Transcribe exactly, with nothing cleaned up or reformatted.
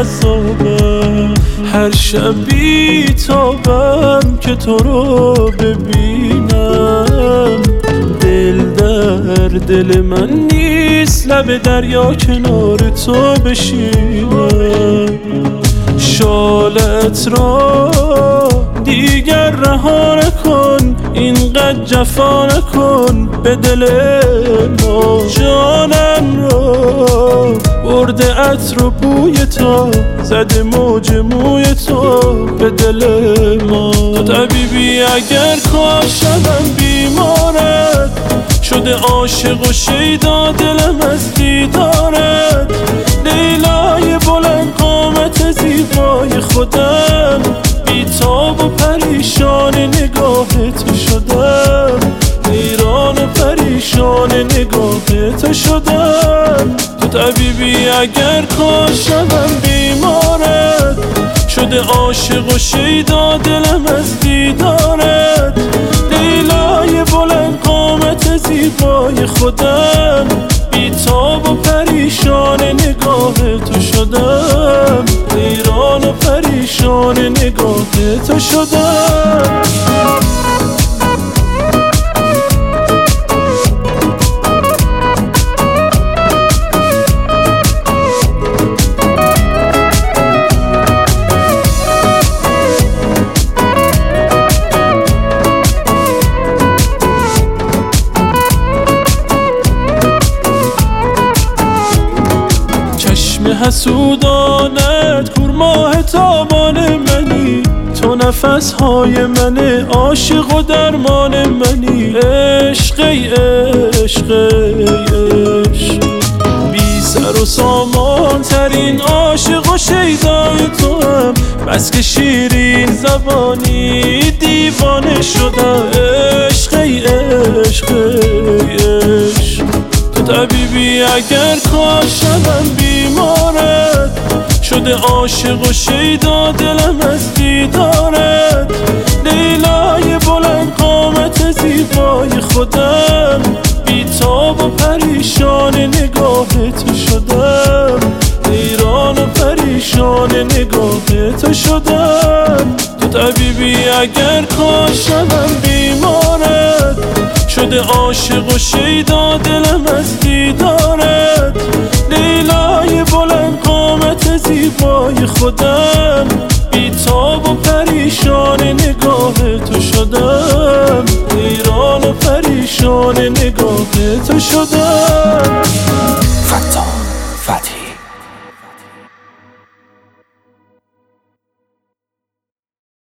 جذابه. هر شب بی‌تابم که تو رو ببینم. دل در دل من نیست، لب دریا کنار تو بشینم. شالت را دیگر رها نکن، اینقدر جفا نکن به دل ما. جانم را برده عطر و بوی تو، زده موج موی تو به دل ما. تو طبیبی اگر کاشم بیمارت، شده عاشق و شیدا دلم از دیدارت. لیلای بلند قامت زیبای خودم، بی‌تاب و پریشان نگاه تو شدم. حیران و پریشان نگاه تو شدم. تو طبیبی اگر کاشم بیمارت، شده عاشق و شیدا دلم از دیدارت. لیلای بلند قامت زیبای خودم، بی‌تاب و پریشان نگاه تو شدم. حیران و پریشان نگاه تو شدم. حسودانت کورماه تابان منی، تو نفس های من عاشق و درمان منی. عشق ای عشق ای عشق، بی سر و سامان ترین عاشق و شیدای تو هم. بس که شیرین زبانی دیوانه شدم. عشق ای عشق ای عشق، تو طبیبی اگر کاشم بیمارت، شده عاشق و شیدا دلم از دیدارت. لیلای بلند قامت زیبای خودم، بی‌تاب و پریشان نگاه تو شدم. حیران و پریشان نگاه تو شدم. تو طبیبی اگر کاشم بیمارت، شده عاشق و شیدا دلم از دیدارت. لیلای بلند قامت زیبای خودم، بی‌تاب و پریشان نگاه تو شدم. حیران و پریشان نگاه تو شدم.